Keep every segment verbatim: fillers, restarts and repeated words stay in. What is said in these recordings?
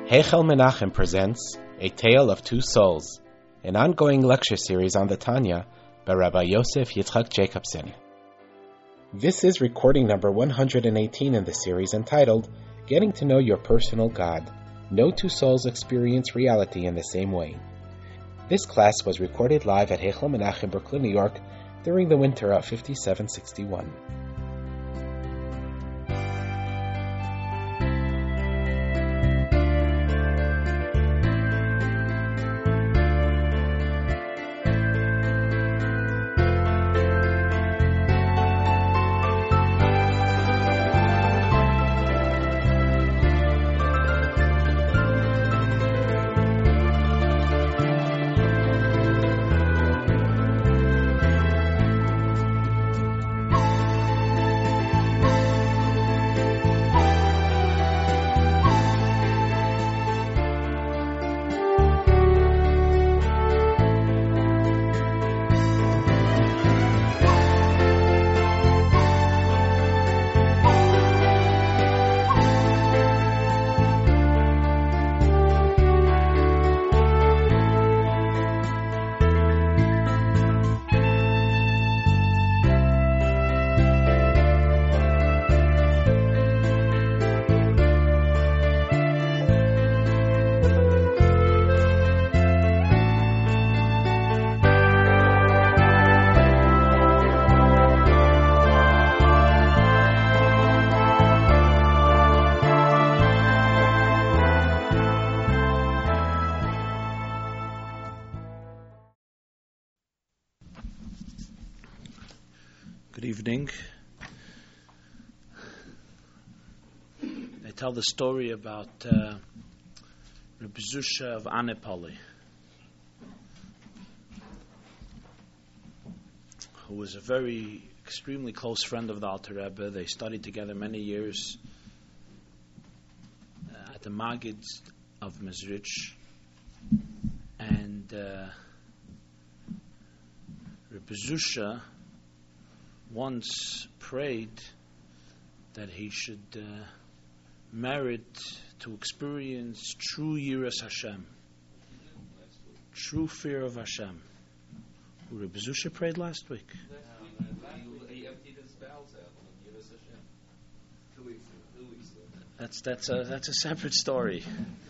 Heichal Menachem presents A Tale of Two Souls, an ongoing lecture series on the Tanya by Rabbi Yosef Yitzchak Jacobson. This is recording number one hundred eighteen in the series, entitled Getting to Know Your Personal God. No two souls experience reality in the same way. This class was recorded live at Heichal Menachem, Brooklyn, New York, during the winter of fifty-seven sixty-one. Good evening. I tell the story about uh, Reb Zusha of Anipoli, who was a very extremely close friend of the Alter Rebbe. They studied together many years uh, at the Magid of Mezrich, and uh, Reb Zusha once prayed that he should uh, merit to experience true Yiras Hashem, true fear of Hashem. Who Reb Zusha prayed last week? He emptied his bowels out on Yiras Hashem. Two weeks ago. Two weeks ago. That's that's a that's a separate story.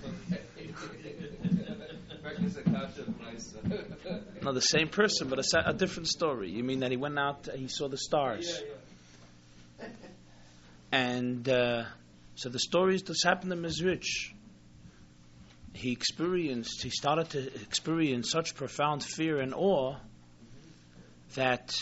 No, the same person, but a, sa- a different story. You mean that he went out, he saw the stars. Yeah, yeah. And uh, so the stories that happened in Mezrich, he experienced, he started to experience such profound fear and awe that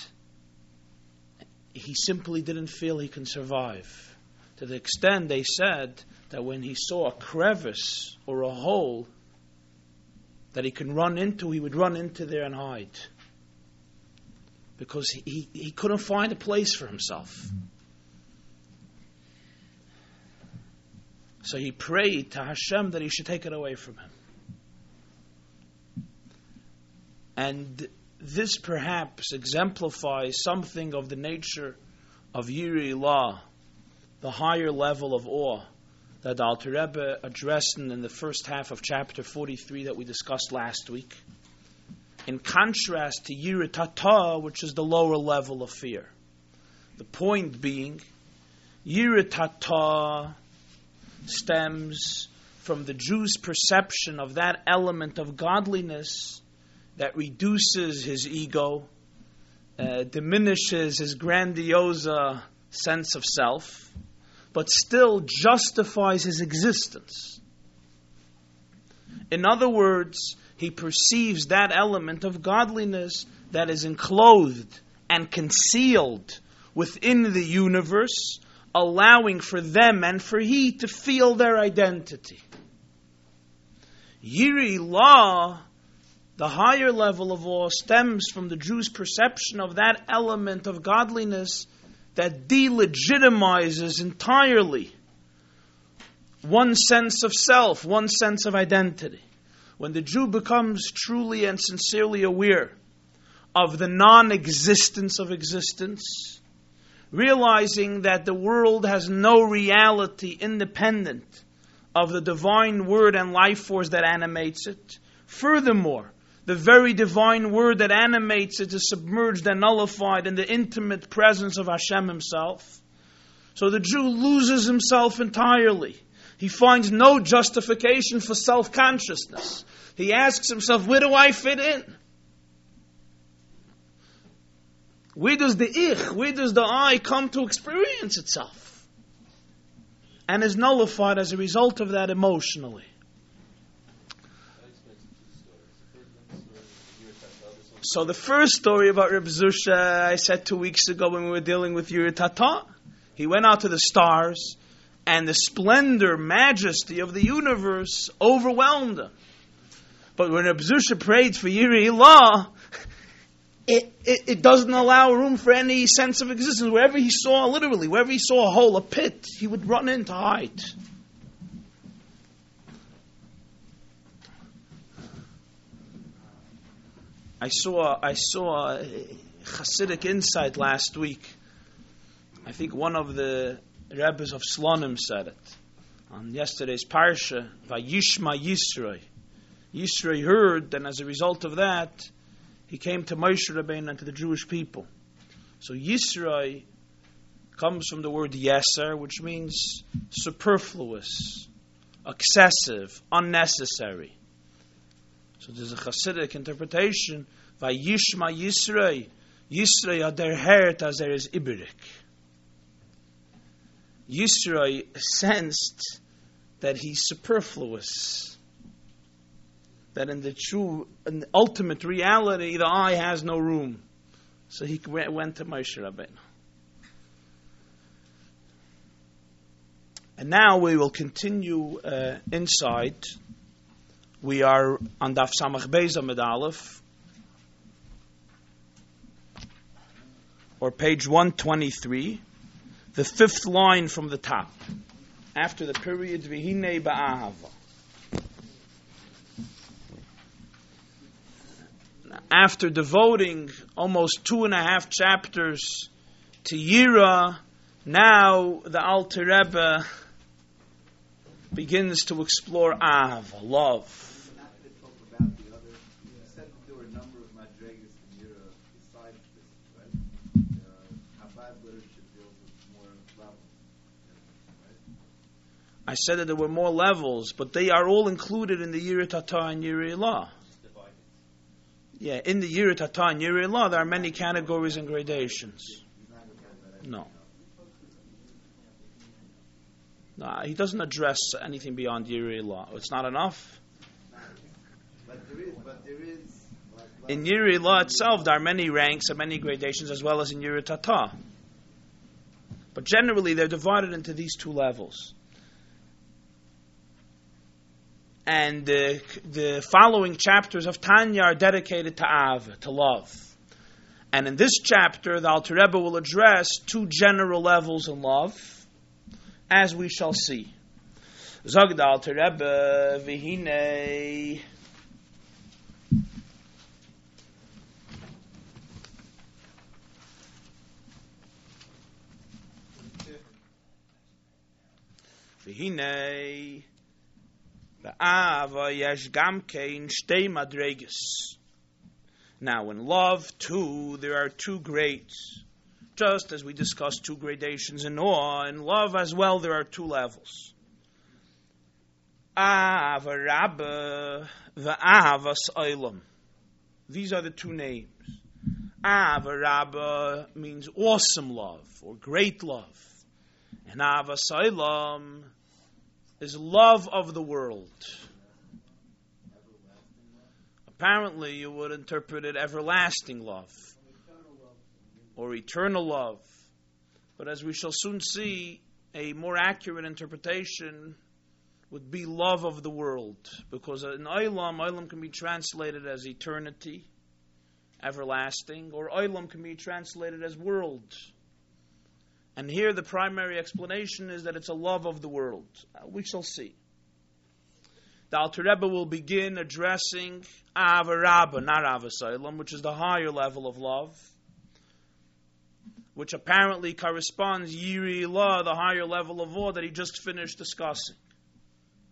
he simply didn't feel he can survive. To the extent they said that when he saw a crevice or a hole that he can run into, he would run into there and hide. Because he, he, he couldn't find a place for himself. So he prayed to Hashem that he should take it away from him. And this perhaps exemplifies something of the nature of Yirei Law, the higher level of awe that the Alter Rebbe addressed in, in the first half of chapter forty-three that we discussed last week, in contrast to Yirat Tata, which is the lower level of fear. The point being, Yirat Tata stems from the Jew's perception of that element of godliness that reduces his ego, uh, diminishes his grandiose sense of self, but still justifies his existence. In other words, he perceives that element of godliness that is enclosed and concealed within the universe, allowing for them and for he to feel their identity. Yirei Law, the higher level of awe, stems from the Jew's perception of that element of godliness that delegitimizes entirely one sense of self, one sense of identity. When the Jew becomes truly and sincerely aware of the non-existence of existence, realizing that the world has no reality independent of the divine word and life force that animates it. Furthermore, the very divine word that animates it is submerged and nullified in the intimate presence of Hashem Himself. So the Jew loses himself entirely. He finds no justification for self-consciousness. He asks himself, where do I fit in? Where does the ich, where does the I come to experience itself? And is nullified as a result of that emotionally. So the first story about Reb Zusha, I said two weeks ago when we were dealing with Yuri Tata. He went out to the stars, and the splendor, majesty of the universe overwhelmed him. But when Reb Zusha prayed for Yiri Ilah, it, it, it doesn't allow room for any sense of existence. Wherever he saw, literally, wherever he saw a hole, a pit, he would run in to hide. I saw I saw a Hasidic insight last week. I think one of the Rebbes of Slonim said it on yesterday's Parsha. Vayishma Yisroi. Yisroi heard, and as a result of that, he came to Moshe Rabbeinu and to the Jewish people. So Yisroi comes from the word yeser, which means superfluous, excessive, unnecessary. So there's a Hasidic interpretation, Vayishma Yisroi, Yisroi ader hert as there is Iberik. Yisroi sensed that he's superfluous, that in the true, in the ultimate reality, the I has no room. So he went to Moshe Rabbeinu. And now we will continue uh, inside. We are on Daf Samach Beis Amud Aleph, or page one twenty-three, the fifth line from the top, after the period V'hinei Ba'ahava. After devoting almost two and a half chapters to Yira, now the Alter Rebbe begins to explore Ahava, love. I said that there were more levels, but they are all included in the Yiri Tata and Yiri Ilah. Yeah, in the Yiri Tata and Yiri Ilah, there are many categories and gradations. No. No, he doesn't address anything beyond Yiri Ilah. It's not enough. But there is, but there is. Like, like in Yiri Ilah itself, there are many ranks and many gradations, as well as in Yiri Tata. But generally, they're divided into these two levels. And uh, the following chapters of Tanya are dedicated to Av, to love. And in this chapter, the Alter Rebbe will address two general levels in love, as we shall see. Zog the Alter Rebbe, V'hinei. V'hinei. Now, in love, too, there are two grades. Just as we discussed two gradations in awe, in love as well, there are two levels. Ahava Rabba, v'Ahavas Olam. These are the two names. Ahava Rabba means awesome love, or great love. And Ahavas Olam is love of the world. Apparently, you would interpret it everlasting love or eternal love. But as we shall soon see, a more accurate interpretation would be love of the world. Because in Olam, Olam can be translated as eternity, everlasting, or Olam can be translated as world. And here the primary explanation is that it's a love of the world. Uh, we shall see. The Alter Rebbe will begin addressing Ahava Rabba, not Ahavas Olam, which is the higher level of love, which apparently corresponds Yiri Ilah, the higher level of awe that he just finished discussing.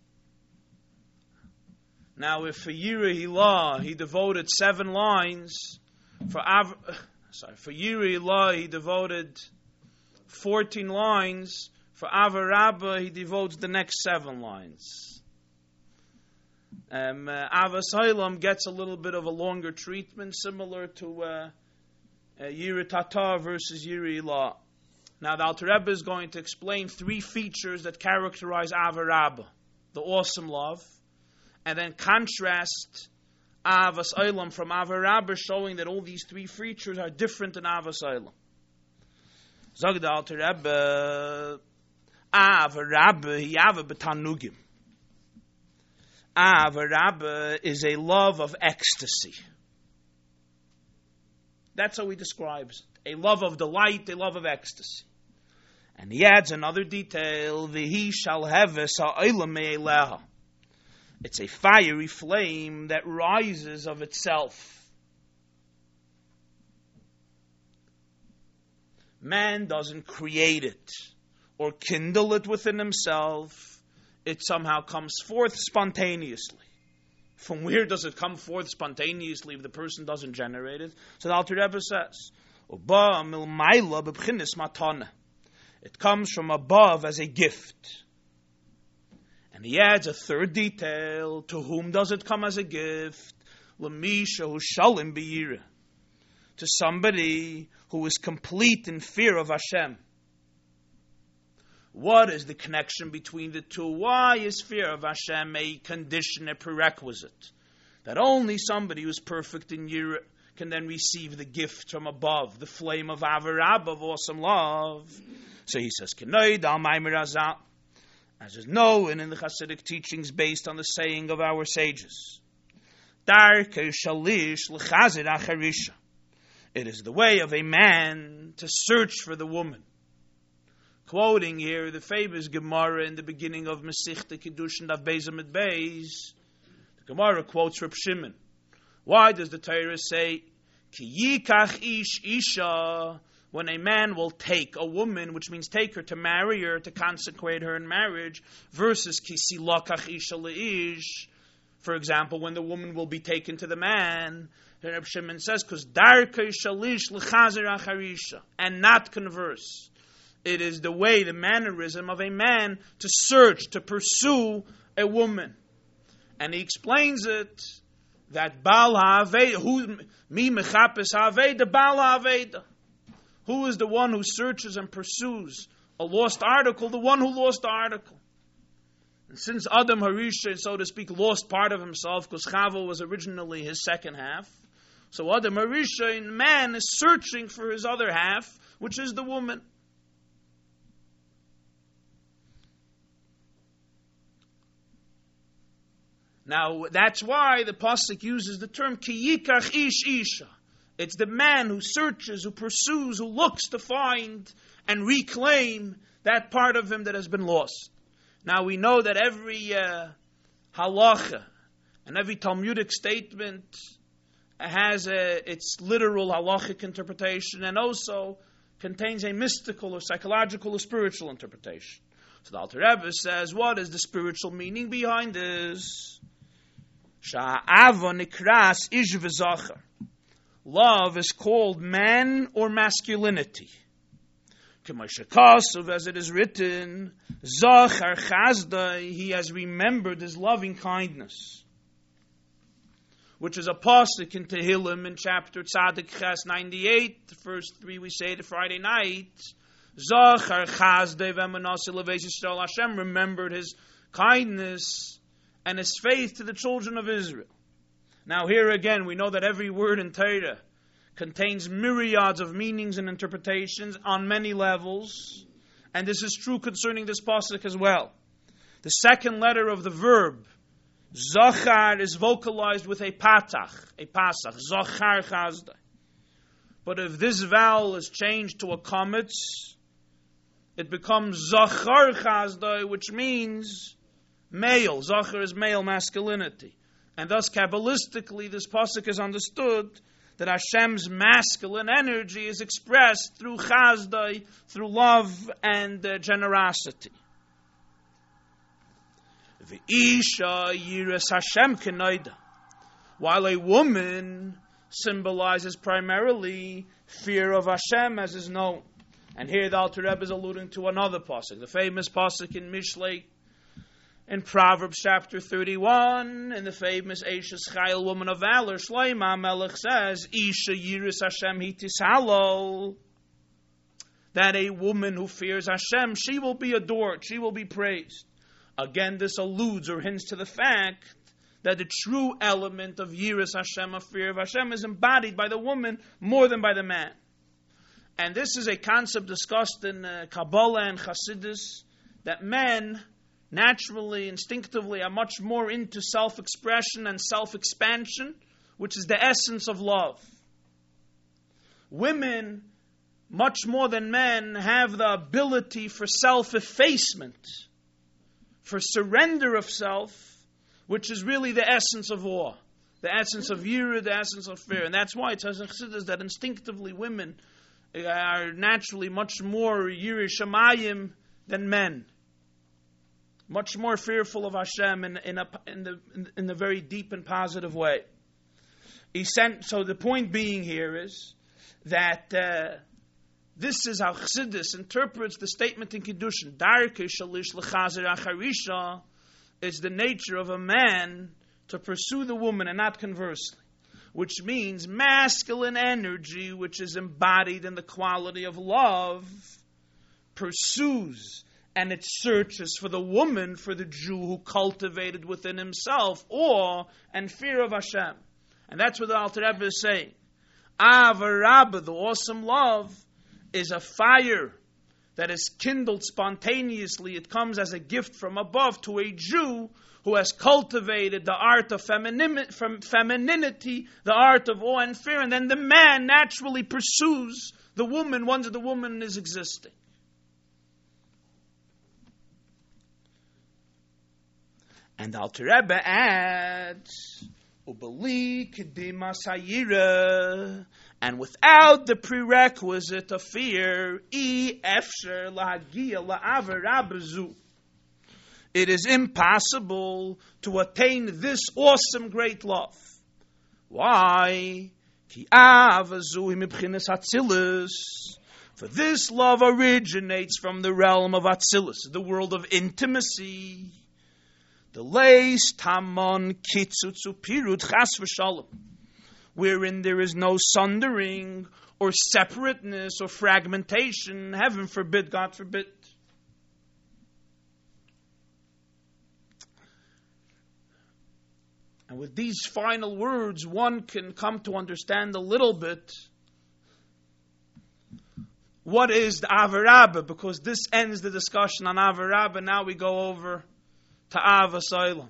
Now, if for Yirei Hilah he devoted seven lines, for Av, sorry, for Yirei Hilah he devoted fourteen lines. For Avarabba he devotes the next seven lines. Um, uh, Avas Olam gets a little bit of a longer treatment, similar to uh, uh, Yirei Tata versus Yirei Hilah. Now, the Alter Rebbe is going to explain three features that characterize Avarabba, the awesome love, and then contrast Avas Olam from Avarabba, showing that all these three features are different in Avas Olam. Zog the Alter Rebbe, Avarabba hiyava b'tanugim. Avarabba is a love of ecstasy. That's how he describes it. A love of delight, a love of ecstasy. And he adds another detail, V'hi shal heves ha'olam me'eleha. It's a fiery flame that rises of itself. Man doesn't create it or kindle it within himself. It somehow comes forth spontaneously. From where does it come forth spontaneously if the person doesn't generate it? So the Alter Rebbe says, Uba milmayla b'bchinis matana. It comes from above as a gift. And he adds a third detail. To whom does it come as a gift? L'misha hu shalim b'yira. To somebody who is complete in fear of Hashem. What is the connection between the two? Why is fear of Hashem a condition, a prerequisite? That only somebody who is perfect in Yira can then receive the gift from above, the flame of Avarabba, of awesome love. So he says, as is known in the Hasidic teachings based on the saying of our sages, it is the way of a man to search for the woman. Quoting here the famous Gemara in the beginning of Masechta Kiddushin Daf Beis Amud Beis, the Gemara quotes Reb Shimon. Why does the Torah say, Ki yikach ish isha, when a man will take a woman, which means take her to marry her, to consecrate her in marriage, versus ki silakach isha leish, for example, when the woman will be taken to the man, then Reb Shimon says, because darkei shalish lechazer acharisha, and not converse. It is the way, the mannerism of a man to search, to pursue a woman. And he explains it, that Baal HaAveda, who, mi mechapes HaAveda, Baal HaAveda. Who is the one who searches and pursues a lost article? The one who lost the article. And since Adam Harisha, so to speak, lost part of himself, because Chava was originally his second half, so Adam Harisha, in man, is searching for his other half, which is the woman. Now, that's why the pasuk uses the term ki yikach ish isha. It's the man who searches, who pursues, who looks to find and reclaim that part of him that has been lost. Now, we know that every uh, halacha and every Talmudic statement has a, its literal halachic interpretation and also contains a mystical or psychological or spiritual interpretation. So the Alter Rebbe says, what is the spiritual meaning behind this? Sha'ava nikras ish v'zachar. Love is called man or masculinity. As it is written, Zachar chazdai, he has remembered his loving kindness. Which is a pasuk in Tehillim in chapter Tzadik Ches ninety-eight, the first three we say the Friday night. Zachar chazdai v'emanasi leveis Yisrael, Hashem remembered his kindness and his faith to the children of Israel. Now here again, we know that every word in Torah contains myriads of meanings and interpretations on many levels, and this is true concerning this pasuk as well. The second letter of the verb, Zachar, is vocalized with a patach, a pasach, Zachar chazdai. But if this vowel is changed to a kametz, it becomes Zachar chazdai, which means male. Zachar is male masculinity. And thus, Kabbalistically, this pasuk is understood that Hashem's masculine energy is expressed through chazdai, through love and uh, generosity. The Isha Yiras Hashem Kenoida. While a woman symbolizes primarily fear of Hashem as is known. And here the Alter Rebbe is alluding to another pasuk, the famous pasuk in Mishlei, in Proverbs chapter thirty-one, in the famous Eishes Chayil, woman of valor, Shlomo Melech says, Isha Yiras Hashem Hitishalol, that a woman who fears Hashem, she will be adored, she will be praised. Again, this alludes or hints to the fact that the true element of Yiras Hashem, of fear of Hashem, is embodied by the woman more than by the man. And this is a concept discussed in uh, Kabbalah and Chassidus, that men naturally, instinctively, are much more into self-expression and self-expansion, which is the essence of love. Women, much more than men, have the ability for self-effacement, for surrender of self, which is really the essence of awe, the essence of yira, the essence of fear. And that's why it says in Chassidus that instinctively women are naturally much more yirei shamayim than men, much more fearful of Hashem in, in, a, in, the, in, in the very deep and positive way. He sent, so the point being here is that uh, this is how Chassidus interprets the statement in Kiddushin. Darkei shalish lechazer acharisha is the nature of a man to pursue the woman and not conversely, which means masculine energy, which is embodied in the quality of love, pursues and it searches for the woman, for the Jew who cultivated within himself awe and fear of Hashem. And that's what the Alter Rebbe is saying. Ava Rabbah, the awesome love, is a fire that is kindled spontaneously. It comes as a gift from above to a Jew who has cultivated the art of femini- from femininity, the art of awe and fear, and then the man naturally pursues the woman once the woman is existing. And Alter Rebbe adds, Ubali kedima sayira, and without the prerequisite of fear, I efsher lahagia la'aver rabazu, it is impossible to attain this awesome great love. Why? Ki avazu mibchinas atzilus. For this love originates from the realm of Atzilus, the world of intimacy. The leis tamon kitzutzu pirut chas v'shalom, wherein there is no sundering or separateness or fragmentation. Heaven forbid, God forbid. And with these final words, one can come to understand a little bit what is the Ava Rabbah, because this ends the discussion on Ava Rabbah. Now we go over to Ava Soilam.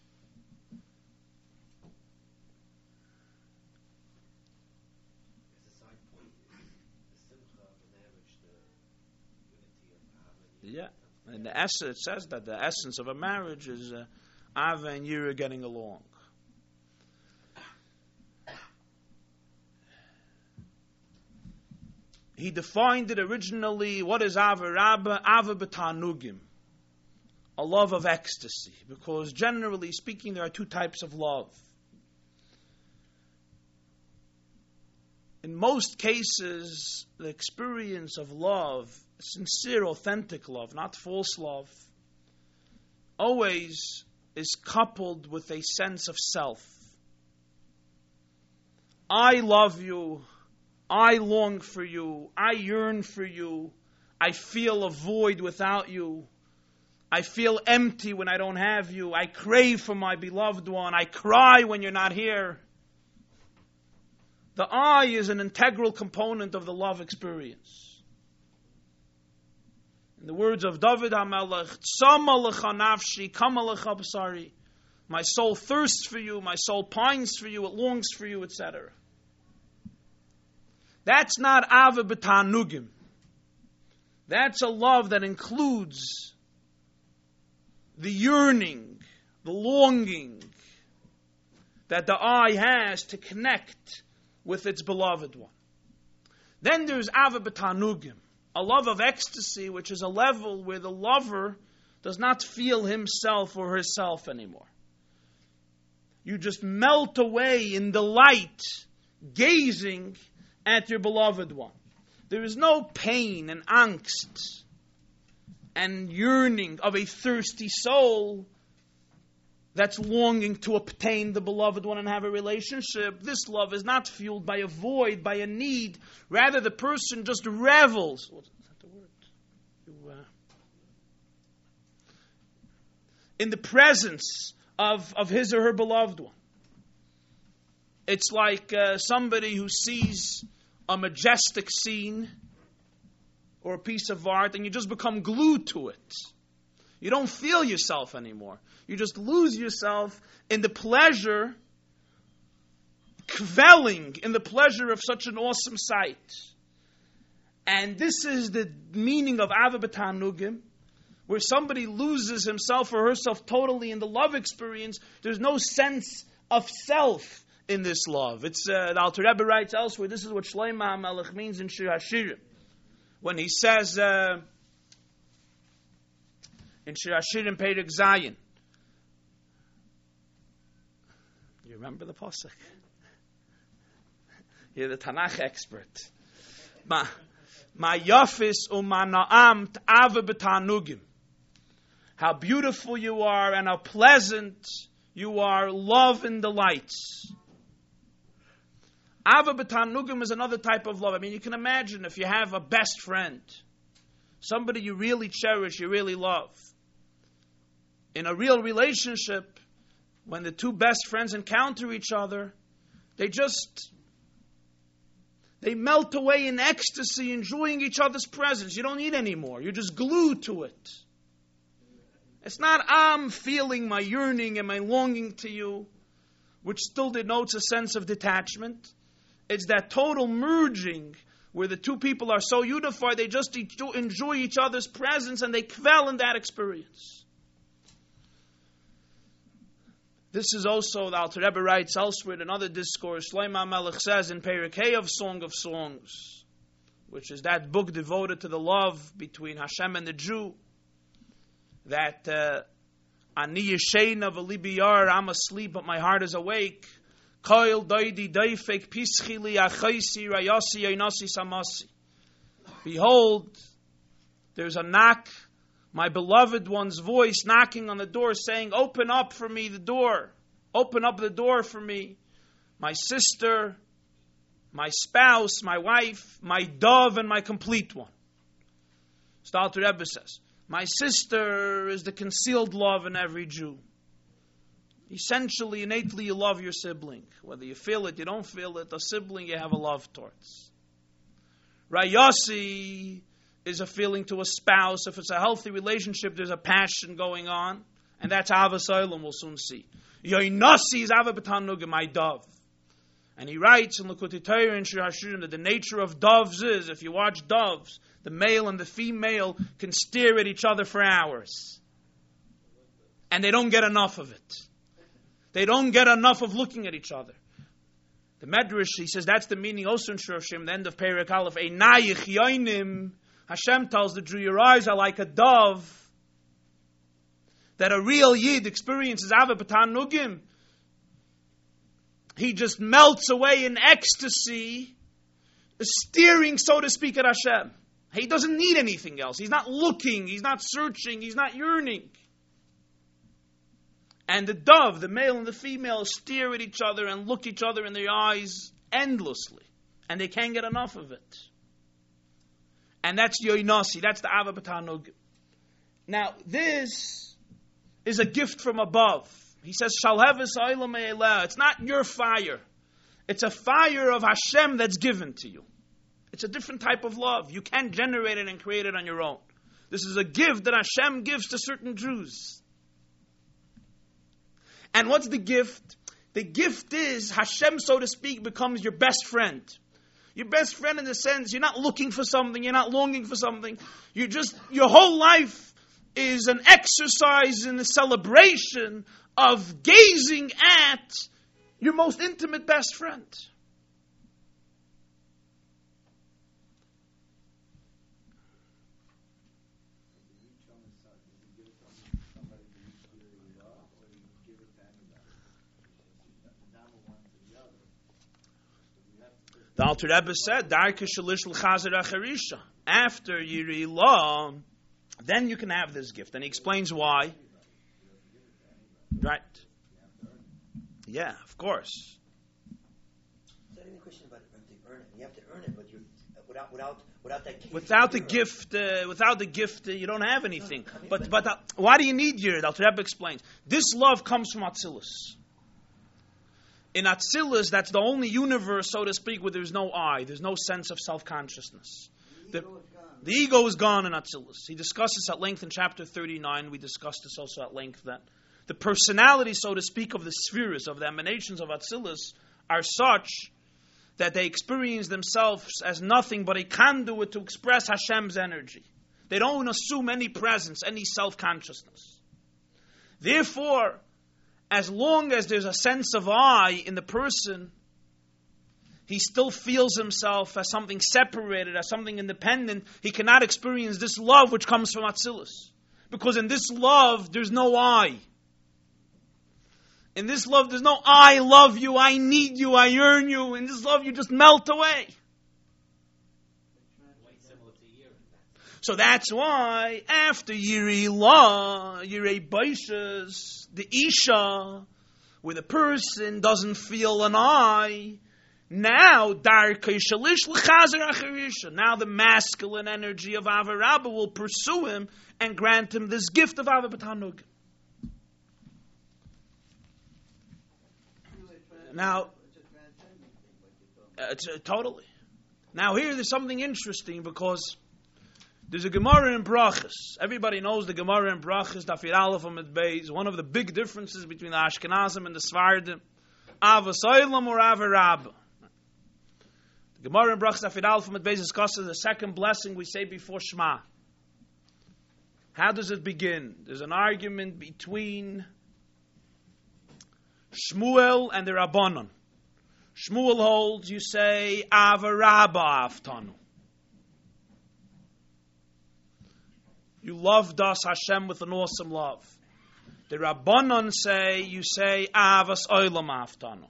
Yeah, and the essence, it says that the essence of a marriage is uh, Ava and Yira getting along. He defined it originally, what is Ava Rabbah? Ava b'tanugim, a love of ecstasy, because generally speaking there are two types of love. In most cases, the experience of love, sincere, authentic love, not false love, always is coupled with a sense of self. I love you, I long for you, I yearn for you, I feel a void without you, I feel empty when I don't have you, I crave for my beloved one, I cry when you're not here. The I is an integral component of the love experience. In the words of David HaMelech, Tzama lecha nafshi, kama lecha b'sari. My soul thirsts for you, my soul pines for you, it longs for you, et cetera. That's not Ava b'tanugim. That's a love that includes the yearning, the longing that the I has to connect with its beloved one. Then there's Ava b'tanugim, a love of ecstasy, which is a level where the lover does not feel himself or herself anymore. You just melt away in delight, gazing at your beloved one. There is no pain and angst and yearning of a thirsty soul that's longing to obtain the beloved one and have a relationship. This love is not fueled by a void, by a need. Rather, the person just revels. What's that the word? You, uh, in the presence of, of his or her beloved one. It's like uh, somebody who sees a majestic scene or a piece of art and you just become glued to it. You don't feel yourself anymore. You just lose yourself in the pleasure, quelling in the pleasure of such an awesome sight. And this is the meaning of Ava B'Tanugim, where somebody loses himself or herself totally in the love experience. There's no sense of self in this love. It's uh, the Alter Rebbe writes elsewhere. This is what Shlomo HaMelech means in Shir Hashirim when he says uh, in Shir Hashirim Perek Zayin. You remember the pasuk? You're the Tanakh expert. Ma ma yafis u'ma na'am t'ava b'tanugim. How beautiful you are and how pleasant you are, love and delights. Ava b'tanugim is another type of love. I mean, you can imagine if you have a best friend, somebody you really cherish, you really love. In a real relationship, when the two best friends encounter each other, they just, they melt away in ecstasy, enjoying each other's presence. You don't need any more. You're just glued to it. It's not, I'm feeling my yearning and my longing to you, which still denotes a sense of detachment. It's that total merging where the two people are so unified, they just enjoy each other's presence and they quell in that experience. This is also, the Alter Rebbe writes elsewhere in another discourse, Shlomo HaMelech says in Perek Hey of Song of Songs, which is that book devoted to the love between Hashem and the Jew, that Ani Yeshena v'libi yar, I'm asleep but my heart is awake. Koil doidi doifek pischili achaisi rayasi einasi samasi. Behold, there's a knock, my beloved one's voice knocking on the door saying, open up for me the door. Open up the door for me. My sister, my spouse, my wife, my dove, and my complete one. So the Alter Rebbe says, my sister is the concealed love in every Jew. Essentially, innately, you love your sibling. Whether you feel it, you don't feel it, a sibling you have a love towards. Rayasi is a feeling to a spouse. If it's a healthy relationship, there's a passion going on. And that's Avas Olam, we'll soon see. Yoinasi is Ava B'Tanugim, my dove. And he writes in Likutei Torah and Shir Hashirim that the nature of doves is, if you watch doves, the male and the female can stare at each other for hours. And they don't get enough of it. They don't get enough of looking at each other. The Medrash, he says, that's the meaning also in Shir Hashirim, the end of Perek Aleph, Einayich yoinim. Hashem tells the Jew, your eyes are like a dove. That a real Yid experiences Ava B'Tanugim. He just melts away in ecstasy, staring, so to speak, at Hashem. He doesn't need anything else. He's not looking, he's not searching, he's not yearning. And the dove, the male and the female, stare at each other and look each other in their eyes endlessly. And they can't get enough of it. And that's Yoinasi, that's the Ava B'Tanugim. Now, this is a gift from above. He says, Shalheves Ha'olam Me'eleh. It's not your fire. It's a fire of Hashem that's given to you. It's a different type of love. You can't generate it and create it on your own. This is a gift that Hashem gives to certain Jews. And what's the gift? The gift is Hashem, so to speak, becomes your best friend. Your best friend in the sense you're not looking for something, you're not longing for something. You just, your whole life is an exercise in the celebration of gazing at your most intimate best friend. The Alter Rebbe said, Darke shalish l'chazer acharisha. After Yirei Law, then you can have this gift. And he explains why. Right. Yeah, of course. Is there any question about if they earn it? You have to earn it, but you without without without that gift. Without the gift, uh, without the gift, uh, you don't have anything. But but uh, why do you need Yirei? Alter Rebbe explains. This love comes from Atzilus. In Atzilus, that's the only universe, so to speak, where there's no I, there's no sense of self-consciousness. The, the ego is gone in Atzilus. He discusses at length in chapter thirty-nine. We discussed this also at length, that the personality, so to speak, of the spheres, of the emanations of Atzilus are such that they experience themselves as nothing but a conduit to express Hashem's energy. They don't assume any presence, any self-consciousness. Therefore, as long as there's a sense of I in the person, he still feels himself as something separated, as something independent. He cannot experience this love which comes from Atzilus. Because in this love, there's no I. In this love, there's no I love you, I need you, I yearn you. In this love, you just melt away. So that's why after Yirei Law, Yirei Baishas, the Isha, where the person doesn't feel an I, now Darkei Shalish L'chazer Acharisha, now the masculine energy of Ava Rabba will pursue him and grant him this gift of Ava B'Tanug. Now, uh, it's, uh, totally. Now here there's something interesting because there's a Gemara in Brachas. Everybody knows the Gemara in Brachas, Dafir Aleph Amud Beis. One of the big differences between the Ashkenazim and the Sfardim, Ava Soilam or Ava Rabba. The Gemara in Brachas, Dafir Aleph Amud Beis discusses the second blessing we say before Shema. How does it begin? There's an argument between Shmuel and the Rabbanon. Shmuel holds, you say, Ava Rabba Aftanu. You loved us, Hashem, with an awesome love. The Rabbanon say, you say, Avas Olam Aftanu.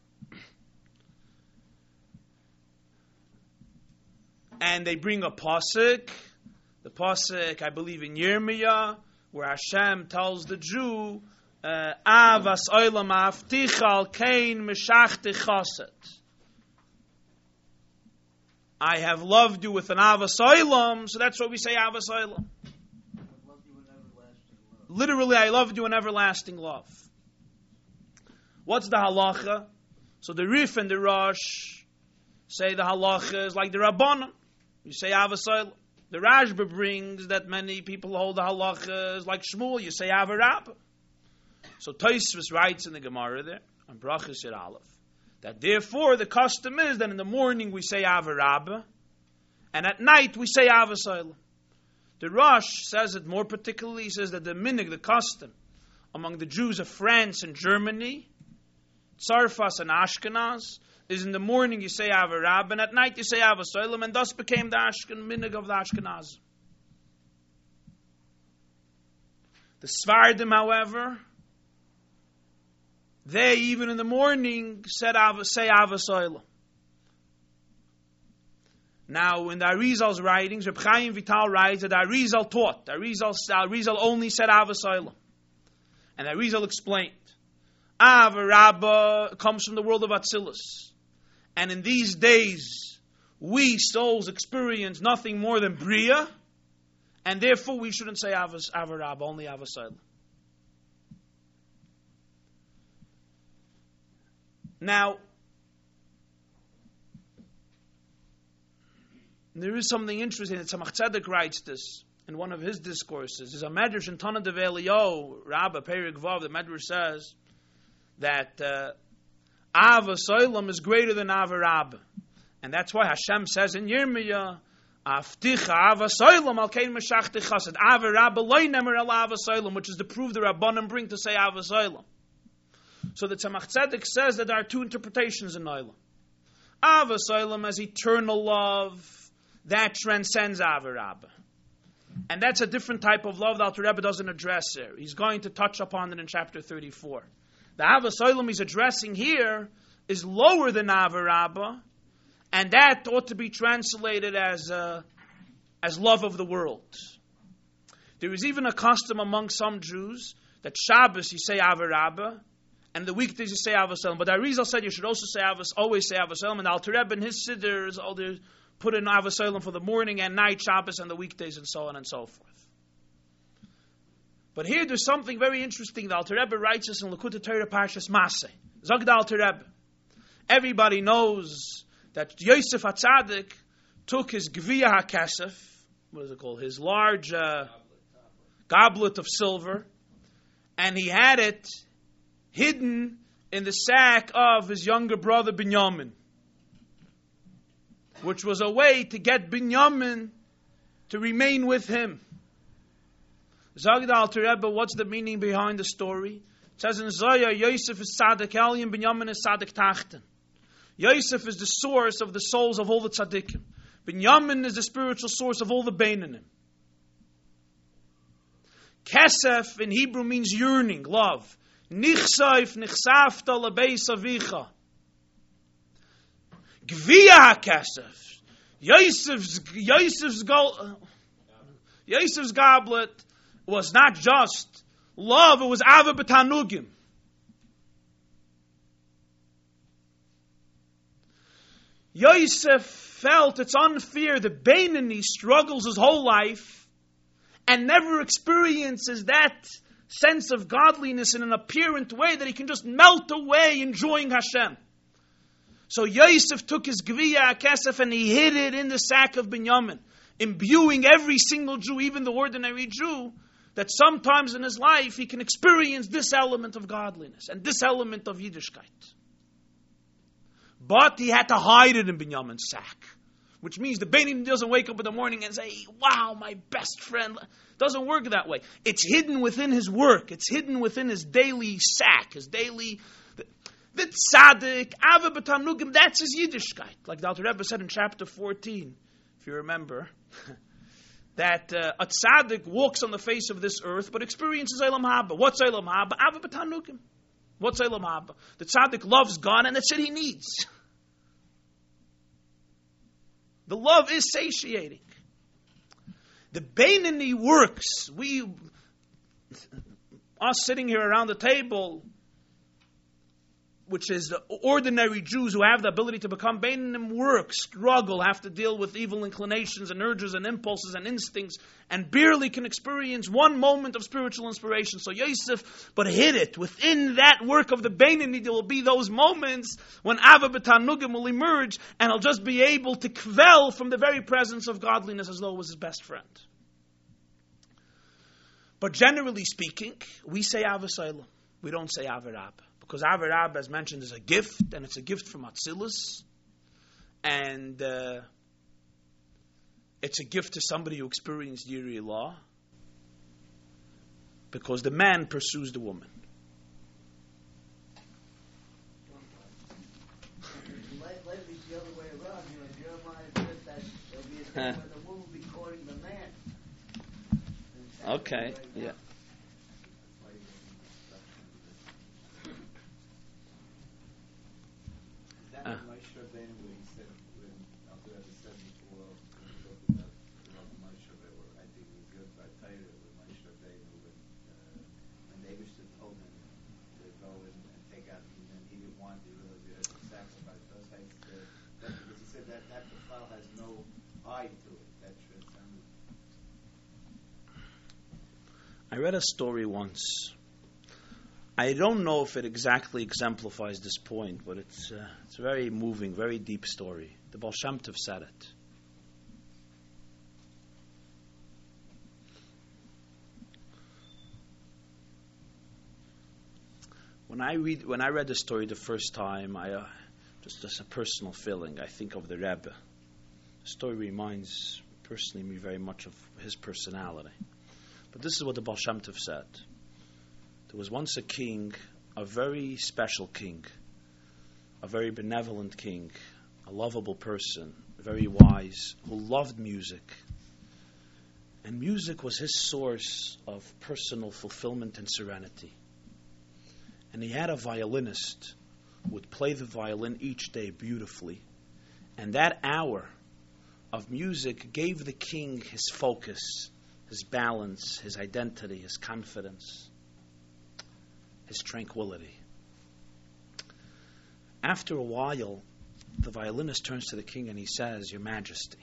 And they bring a pasuk, the pasuk, I believe in Yirmiyah, where Hashem tells the Jew, uh, Avas Olam Aftichal Kain Meshachti Chasset. I have loved you with an Avas Olam, so that's what we say, Avas Olam. Literally, I loved you in everlasting love. What's the halacha? So the Rif and the Rosh say the halacha is like the Rabbanon. You say Avasayla. The Rashba brings that many people hold the halacha is like Shmuel. You say Avarabba. So Tosfos writes in the Gemara there, on Brachas Yud Aleph, that therefore the custom is that in the morning we say Avarabba, and at night we say Avasayla. The Rosh says it more particularly. He says that the minig, the custom, among the Jews of France and Germany, Tzarfas and Ashkenaz, is in the morning you say Avarab, and at night you say Avasoilam, and thus became the Ashken minig of the Ashkenaz. The Svardim, however, they even in the morning said Ava, say Avasoilam. Now, in the Arizal's writings, Reb Chaim Vital writes that the Arizal taught. The Arizal, Arizal only said Avasaylam. And the Arizal explained. Ava Rabba comes from the world of Atzilus. And in these days, we souls experience nothing more than Bria. And therefore, we shouldn't say Ava, Ava Rabba, only Avasaylam. Now, there is something interesting that Tzemach Tzedek writes this in one of his discourses. There's a medrash in Tana Dev Eliyahu, Rabbah Perik Vav. The medrash says that uh, Ava Soilam is greater than Ava Rabba, and that's why Hashem says in Yirmiyah, Afticha Ava Soilam al Kein Meshachti Chassid. Ava Rabba loy nemer el Ava Soilam, which is the proof the Rabbanim bring to say Ava Soilam. So the Tzemach Tzedek says that there are two interpretations in Olam. Ava Soilam as eternal love, that transcends Ava Rabba. And that's a different type of love that Alter Rebbe doesn't address here. He's going to touch upon it in chapter thirty-four. The Ava Soilam he's addressing here is lower than Ava Rabba, And that ought to be translated as uh, as love of the world. There is even a custom among some Jews that Shabbos you say Ava Rabbah, and the weekdays you say Ava Shalom. But the Arizal said you should also say Ava, always say Ava Shalom. And the Alter Rebbe in his Sidders, all the put in Ava Shalom for the morning and night, Shabbos and the weekdays, and so on and so forth. But here there's something very interesting. The Alter Rebbe writes us in Likutei Torah Parshas Maseh. Zog the Alter Rebbe. Everybody knows that Yosef HaTzadik took his Gviya HaKesef, what is it called, his large uh, goblet of silver, and he had it hidden in the sack of his younger brother Binyamin, which was a way to get Binyamin to remain with him. Zog the Alter Rebbe, what's the meaning behind the story? It says in Zohar, Yosef is Tzadik Elyon, Binyamin is Tzadik Tachten. Yosef is the source of the souls of all the tzaddikim. Binyamin is the spiritual source of all the Beinanim. Kesef in Hebrew means yearning, love. Nichsaif nichsafta lebeis avicha. Gviya HaKesef. Yosef's, Yosef's, go, Yosef's goblet was not just love, it was Ava B'Tanugim. Yosef felt it's unfair. The Beinoni struggles his whole life and never experiences that sense of godliness in an apparent way that he can just melt away enjoying Hashem. So Yosef took his Gviya HaKesef and he hid it in the sack of Binyamin, imbuing every single Jew, even the ordinary Jew, that sometimes in his life he can experience this element of godliness and this element of Yiddishkeit. But he had to hide it in Binyamin's sack, which means the Beinoni doesn't wake up in the morning and say, wow, my best friend. It doesn't work that way. It's hidden within his work. It's hidden within his daily sack, his daily... The, the tzaddik, Ava B'Tanugim, that's his Yiddishkeit. Like the Alter Rebbe said in chapter fourteen, if you remember, that uh, a tzaddik walks on the face of this earth but experiences Olam Haba. What's Olam Haba? Ava B'Tanugim. What's Olam Haba? The tzaddik loves God and that's what he needs. The love is satiating. The Beinoni works. We, us sitting here around the table, which is the ordinary Jews who have the ability to become Beinanim, work, struggle, have to deal with evil inclinations and urges and impulses and instincts, and barely can experience one moment of spiritual inspiration. So Yosef, but hid it. Within that work of the Beinoni, there will be those moments when Ava B'Tanugim will emerge, and he'll just be able to kvel from the very presence of godliness as though it was his best friend. But generally speaking, we say Ava Shalom. We don't say Ava Rabbah. Because Ava Rabbah, as mentioned, is a gift, and it's a gift from Atzilus, and uh, it's a gift to somebody who experienced Yirei Law, because the man pursues the woman. Lately, it's the other way around. You know, Jeremiah said that there'll be a time when the woman will be courting the man. Okay, yeah. Uh. Moshe Rabbeinu, when he said, when Alter Rebbe said before, when he talked about Rabbi Moshe Rabbeinu, or I think it was Yod Vatayra, when Moshe Rabbeinu, when, uh, when the Eibishter told him to go and, and take out the men he didn't want, he really did to sacrifice those heights, uh, that, because he said that that profile has no eye to it, that transcendent. I read a story once. I don't know if it exactly exemplifies this point, but it's uh, it's a very moving, very deep story. The Baal Shem Tov said it. When I read, when I read the story the first time, I uh, just as a personal feeling, I think of the Rebbe. The story reminds personally me very much of his personality. But this is what the Baal Shem Tov said. There was once a king, a very special king, a very benevolent king, a lovable person, very wise, who loved music. And music was his source of personal fulfillment and serenity. And he had a violinist who would play the violin each day beautifully And that hour of music gave the king his focus, his balance, his identity, his confidence, his tranquility. After a while, the violinist turns to the king and he says, "Your Majesty,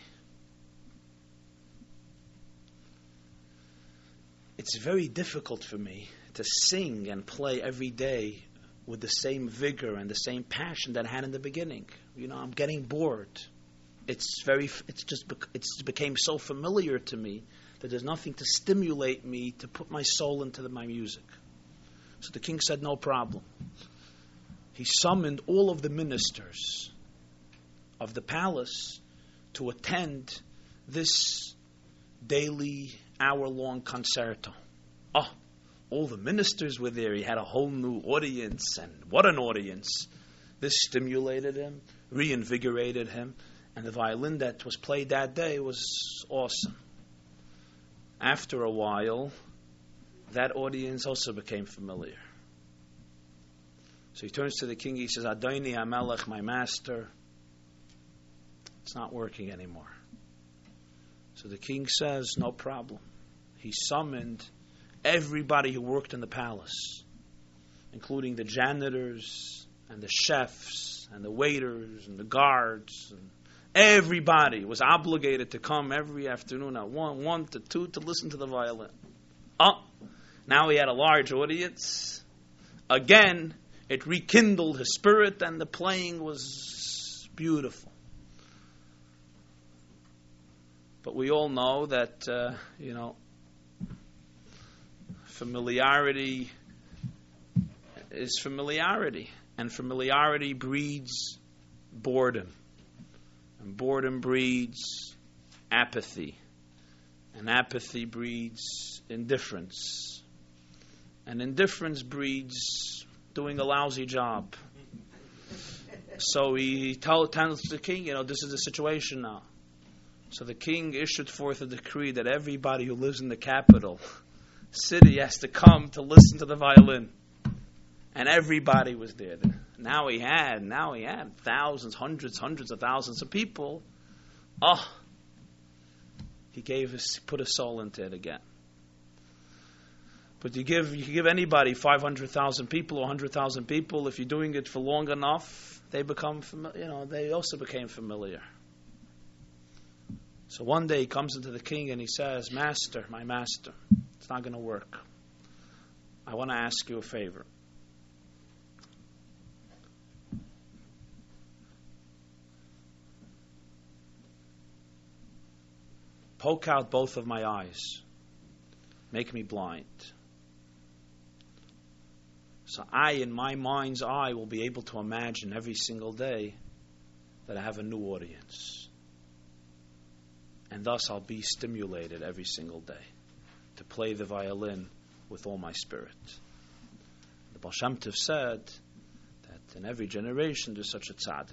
it's very difficult for me to sing and play every day with the same vigor and the same passion that I had in the beginning. You know, I'm getting bored. It's very, it's just, bec- it's became so familiar to me that there's nothing to stimulate me to put my soul into the, my music." So the king said, "No problem." He summoned all of the ministers of the palace to attend this daily hour-long concerto. Oh, all the ministers were there. He had a whole new audience, and what an audience. This stimulated him, reinvigorated him, and the violin that was played that day was awesome. After a while, that audience also became familiar. So he turns to the king, he says, "Adoni HaMelech, my master, it's not working anymore." So the king says, "No problem." He summoned everybody who worked in the palace, including the janitors and the chefs and the waiters and the guards. And everybody was obligated to come every afternoon at one, one to two to listen to the violin. Oh, now he had a large audience. Again, it rekindled his spirit, and the playing was beautiful. But we all know that, uh, you know, familiarity is familiarity, and familiarity breeds boredom, and boredom breeds apathy, and apathy breeds indifference, and indifference breeds doing a lousy job. So he tells the king, you know, this is the situation now. So the king issued forth a decree that everybody who lives in the capital city has to come to listen to the violin. And everybody was there. Now he had, now he had thousands, hundreds, hundreds of thousands of people. Oh, he gave his, put his soul into it again. But you give, you give anybody five hundred thousand people or one hundred thousand people, if you're doing it for long enough, they become, fami- you know, they also became familiar. So one day he comes into the king and he says, "Master, my master, it's not going to work. I want to ask you a favor. Poke out both of my eyes. Make me blind. So I, in my mind's eye, will be able to imagine every single day that I have a new audience. And thus I'll be stimulated every single day to play the violin with all my spirit." The Baal Shem Tov said that in every generation there's such a tzaddik.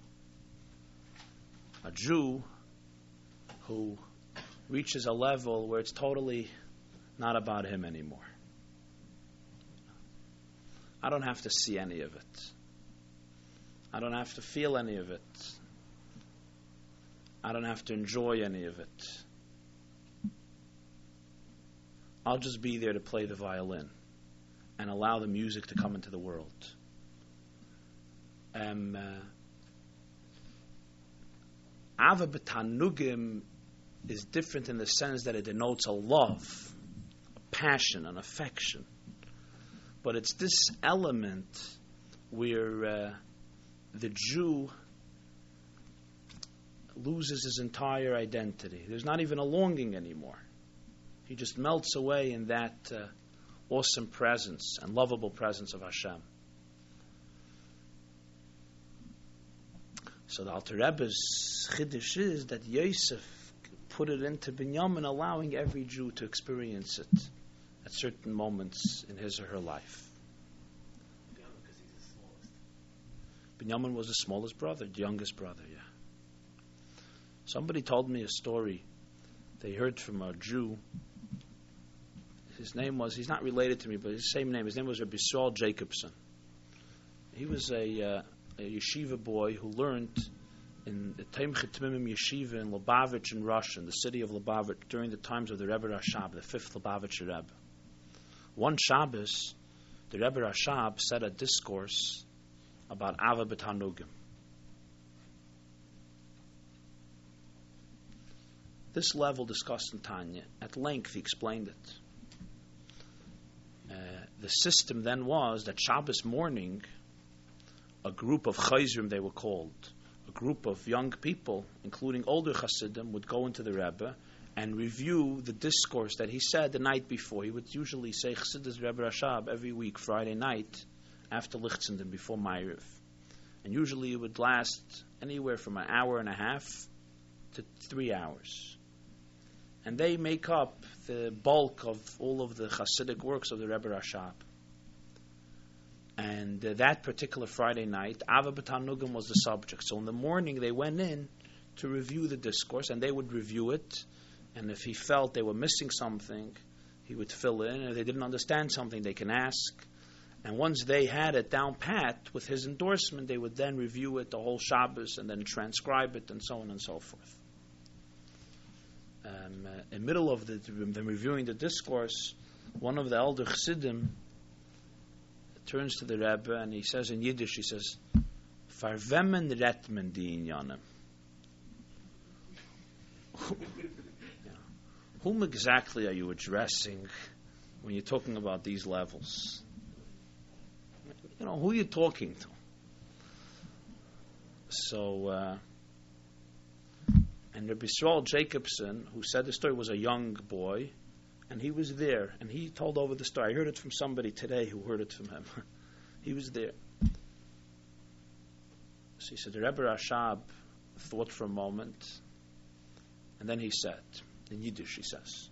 A Jew who reaches a level where it's totally not about him anymore. I don't have to see any of it. I don't have to feel any of it. I don't have to enjoy any of it. I'll just be there to play the violin and allow the music to come into the world. Um, uh, Ava b'tanugim is different in the sense that it denotes a love, a passion, an affection. But it's this element where uh, the Jew loses his entire identity. There's not even a longing anymore. He just melts away in that uh, awesome presence and lovable presence of Hashem. So the Alter Rebbe's chiddush is that Yosef put it into Binyamin, allowing every Jew to experience it at certain moments in his or her life. Because he's the smallest. Binyamin was the smallest brother, the youngest brother, yeah. Somebody told me a story they heard from a Jew. His name was, he's not related to me, but his same name, his name was Rabbi Saul Jacobson. He was a, uh, a yeshiva boy who learned in the Teimchet Tmimim Yeshiva in Lubavitch in Russia, in the city of Lubavitch, during the times of the Rebbe Rashab, the fifth Lubavitcher Rebbe. One Shabbos, the Rebbe Rashab said a discourse about Ava B'Tanugim. This level discussed in Tanya, at length he explained it. Uh, the system then was that Shabbos morning, a group of Chayzrim, they were called, a group of young people, including older Hasidim, would go into the Rebbe and review the discourse that he said the night before. He would usually say Chassidus Rebbe Rashab every week, Friday night, after Lichtzenden, before Ma'ariv. And usually it would last anywhere from an hour and a half to three hours. And they make up the bulk of all of the Hasidic works of the Rebbe Rashab. And uh, that particular Friday night, Ava B'Tanugim was the subject. So in the morning they went in to review the discourse, and they would review it. And if he felt they were missing something, he would fill in. And if they didn't understand something, they can ask. And once they had it down pat with his endorsement, they would then review it the whole Shabbos and then transcribe it and so on and so forth. Um, uh, in the middle of the, them reviewing the discourse, one of the elder Chassidim turns to the Rebbe and he says in Yiddish, he says, "Farvemen retmen di inyanem." Whom exactly are you addressing when you're talking about these levels? You know, who are you talking to? So, uh, and Rabbi Yisrael Jacobson, who said the story, was a young boy, and he was there, and he told over the story. I heard it from somebody today who heard it from him. He was there. So he said, the Rebbe Rashab thought for a moment, and then he said, in Yiddish he says,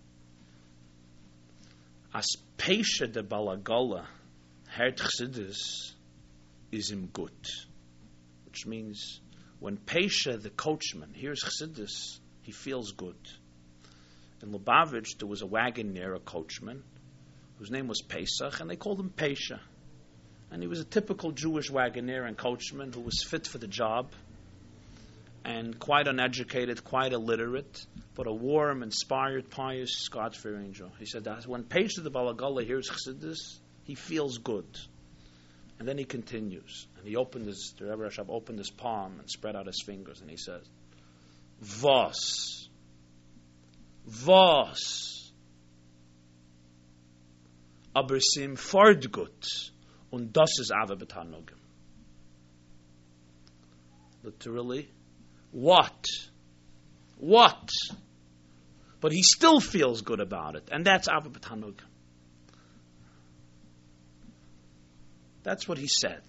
As Pesha de Balagala hert Chassidus is im gut. Which means, when Pesha, the coachman, hears Chassidus, he feels good. In Lubavitch, there was a wagoner, a coachman, whose name was Pesach, and they called him Pesha. And he was a typical Jewish wagoner and coachman who was fit for the job, and quite uneducated, quite illiterate, but a warm, inspired, pious, God-fearing Jew. He said that when Pesha the Balagala hears Chassidus, he feels good. And then he continues, and he opened his, the Rebbe Rashab opened his palm and spread out his fingers, and he says, "Vos, Vos, aber sim fort gut, und das ist Ava B'Tanugim." Literally, what? What? But he still feels good about it, and that's Ava B'Tanugim. That's what he said.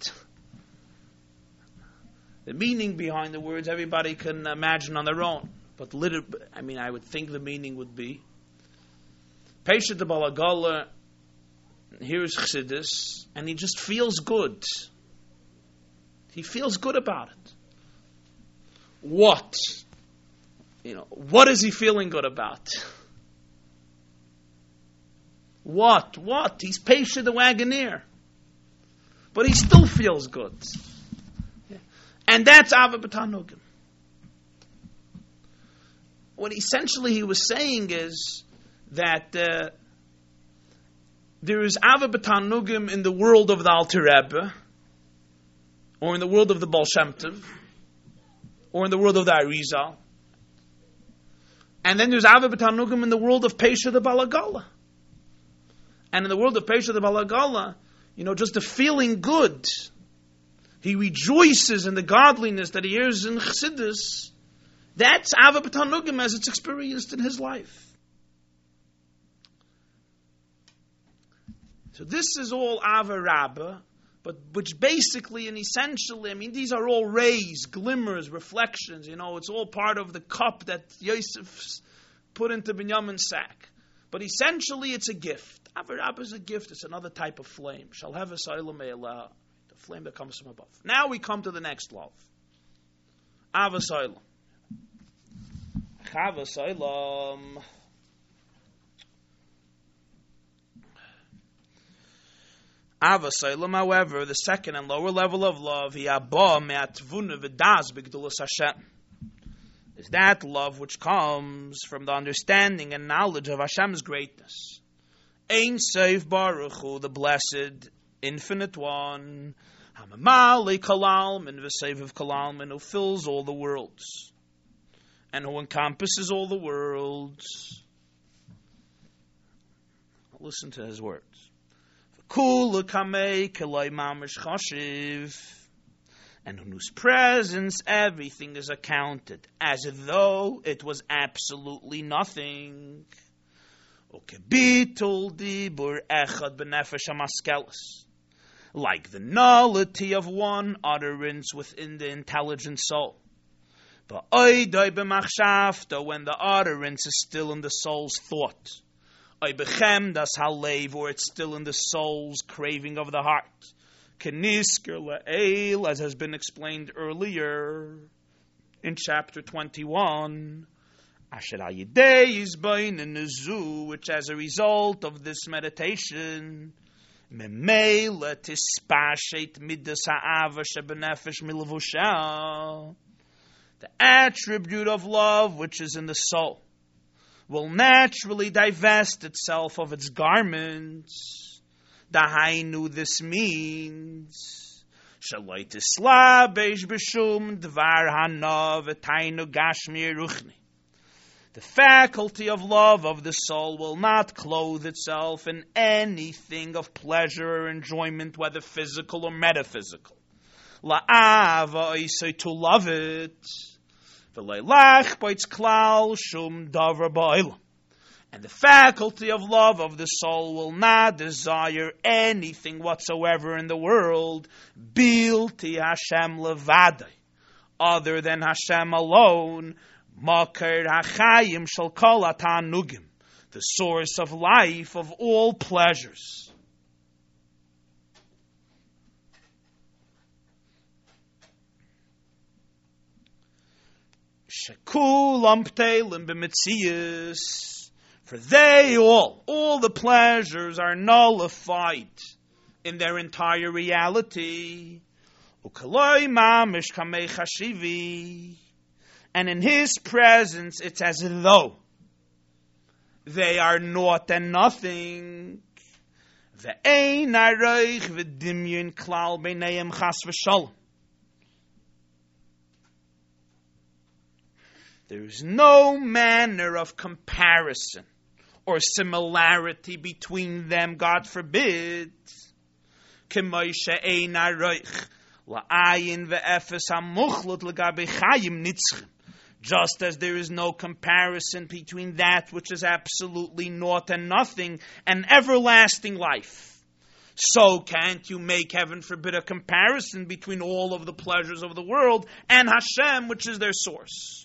The meaning behind the words, everybody can imagine on their own. But liter- I mean, I would think the meaning would be, Pesha de Balagala hears Chassidus, and he just feels good. He feels good about it. What? You know, what is he feeling good about? What? What? He's Pesha the wagoner. But he still feels good. Yeah. And that's Ava B'Tanugim. What essentially he was saying is that uh, there is Ava B'Tanugim in the world of the Alter Rebbe, or in the world of the Baal Shem Tov, or in the world of the Arizal. And then there's Ava B'Tanugim in the world of Pesha the Balagala. And in the world of Pesha the Balagala, you know, just the feeling good. He rejoices in the godliness that he hears in Chassidus. That's Ava B'Tanugim as it's experienced in his life. So this is all Ava Rabbah, but which basically and essentially, I mean, these are all rays, glimmers, reflections. You know, it's all part of the cup that Yosef put into Binyamin's sack. But essentially, it's a gift. Ava Rabbah is a gift. It's another type of flame. Shall have a Sailam Elah, the flame that comes from above. Now we come to the next love. Ava Sailam. Ava Sailam. Ava Sailam, however, the second and lower level of love, he abba me'atvuna v'das b'gdulas Hashem. is that love which comes from the understanding and knowledge of Hashem's greatness. Ein Sof Baruch Hu, the blessed, infinite one, Hamamali Kalalman, V'Seviv Kalalman, who fills all the worlds, and who encompasses all the worlds. Listen to his words. V'Kula Kamei Keloi Mamish Chashiv, and in whose presence everything is accounted as though it was absolutely nothing. Ukebitul dibur echad b'nefesh hamaskelis, like the nullity of one utterance within the intelligent soul. Ba'oidai b'machshavta, when the utterance is still in the soul's thought. Oy b'chem das halev, or it's still in the soul's craving of the heart. Kenisker la'el, as has been explained earlier in chapter twenty-one. Asher ayidei yizbayin nezu, which as a result of this meditation, memela tispashet midas ha'ava shebenefesh milavusha, the attribute of love which is in the soul will naturally divest itself of its garments. Dahainu, this means shaloi tislabesh b'shum dvar hana v'tainu gashmi ruchni. The faculty of love of the soul will not clothe itself in anything of pleasure or enjoyment, whether physical or metaphysical. La'ava isay, to love it. V'leilach b'itz klal shum davar ba'olam. And the faculty of love of the soul will not desire anything whatsoever in the world, bilti Hashem levadai, other than Hashem alone, makar hachayim shel kol hatanugim, the source of life of all pleasures. Shekulam pteilim b'mitzias, for they all, all the pleasures are nullified in their entire reality. And in His presence, it's as though they are naught and nothing. There is no manner of comparison or similarity between them, God forbid. Just as there is no comparison between that which is absolutely naught and nothing and everlasting life, so can't you make, heaven forbid, a comparison between all of the pleasures of the world and Hashem, which is their source.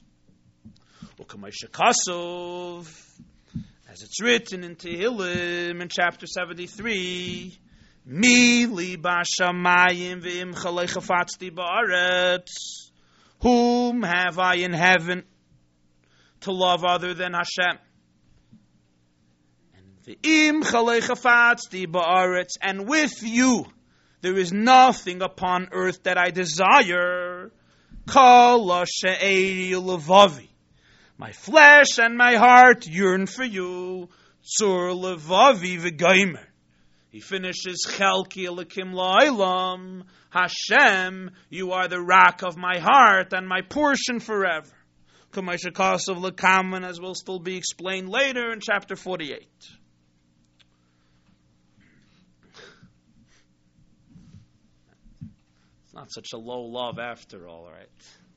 As it's written in Tehillim in chapter seventy-three, Mili b'shamayim v'imcha lechafatzti ba'aretz, whom have I in heaven to love other than Hashem? And v'imcha lechafatzti ba'aretz, and with you there is nothing upon earth that I desire. Kol she'eri levavi, my flesh and my heart yearn for you. Tzur levavi v'gaimer. He finishes Chelki Elikim La'ilam. Hashem, you are the rock of my heart and my portion forever. Kamashakasav Lekaman, as will still be explained later in chapter forty-eight. It's not such a low love after all, right?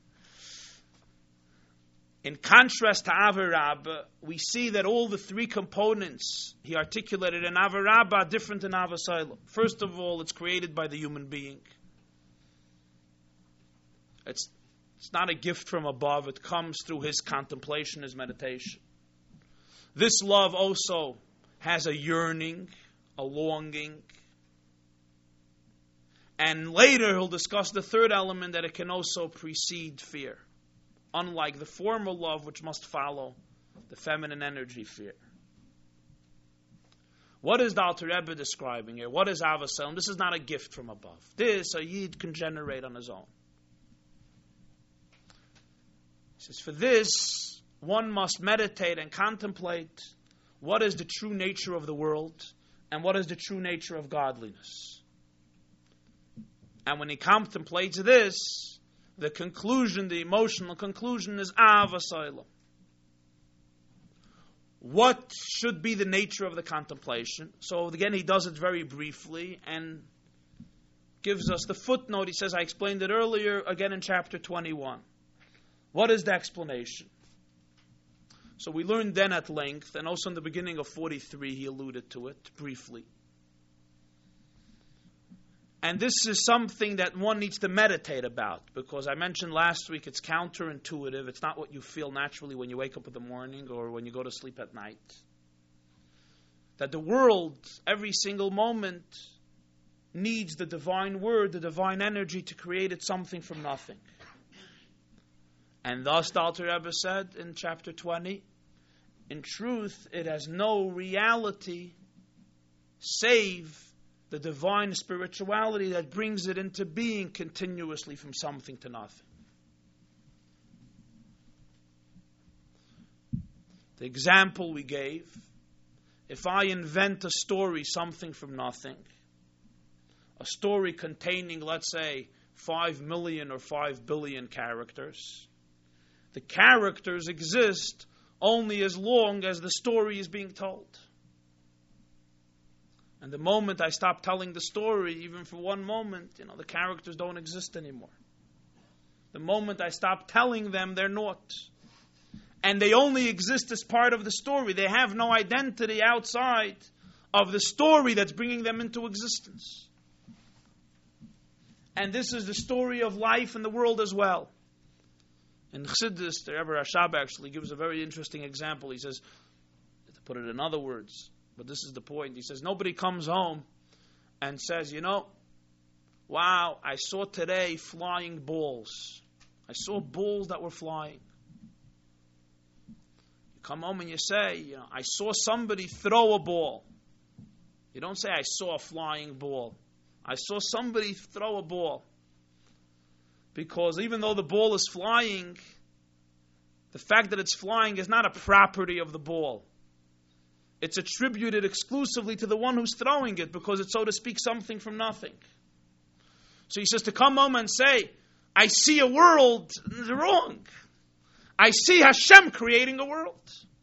In contrast to Avarab, we see that all the three components he articulated in Avarab are different in Avasailam. First of all, it's created by the human being. It's, it's not a gift from above. It comes through his contemplation, his meditation. This love also has a yearning, a longing. And later he'll discuss the third element, that it can also precede fear. Unlike the former love, which must follow the feminine energy, fear. What is the Alter Rebbe describing here? What is Avasailam? This is not a gift from above. This a Yid can generate on his own. says, for this, one must meditate and contemplate what is the true nature of the world and what is the true nature of godliness. And when he contemplates this, the conclusion, the emotional conclusion is Avas Olam. What should be the nature of the contemplation? So again, he does it very briefly and gives us the footnote. He says, I explained it earlier, again in chapter twenty-one. What is the explanation? So we learned then at length, and also in the beginning of forty-three, he alluded to it briefly. And this is something that one needs to meditate about, because I mentioned last week it's counterintuitive. It's not what you feel naturally when you wake up in the morning or when you go to sleep at night. That the world, every single moment, needs the divine word, the divine energy to create it something from nothing. And thus the Alter Rebbe said in chapter twenty, in truth, it has no reality save the divine spirituality that brings it into being continuously from something to nothing. The example we gave, if I invent a story, something from nothing, a story containing, let's say, five million or five billion characters, the characters exist only as long as the story is being told. And the moment I stop telling the story, even for one moment, you know, the characters don't exist anymore. The moment I stop telling them, they're not. And they only exist as part of the story. They have no identity outside of the story that's bringing them into existence. And this is the story of life in the world as well. In Chassidus, the Rebbe Rashab actually gives a very interesting example. He says, to put it in other words, but this is the point. He says, nobody comes home and says, you know, wow, I saw today flying balls. I saw balls that were flying. You come home and you say, you know, I saw somebody throw a ball. You don't say, I saw a flying ball. I saw somebody throw a ball. Because even though the ball is flying, the fact that it's flying is not a property of the ball. It's attributed exclusively to the one who's throwing it, because it's, so to speak, something from nothing. So he says to come home and say, I see a world, is wrong. I see Hashem creating a world.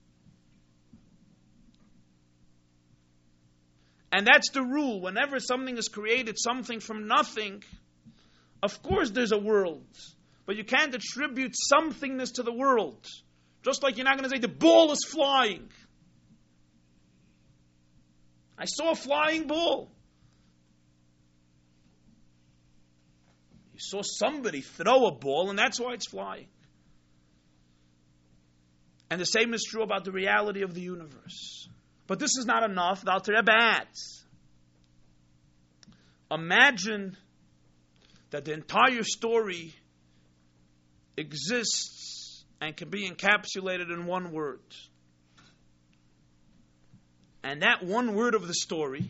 And that's the rule. Whenever something is created, something from nothing, of course there's a world. But you can't attribute somethingness to the world. Just like you're not going to say the ball is flying. I saw a flying ball. You saw somebody throw a ball, and that's why it's flying. And the same is true about the reality of the universe. But this is not enough. The Alter Rebbe adds, imagine that the entire story exists and can be encapsulated in one word. And that one word of the story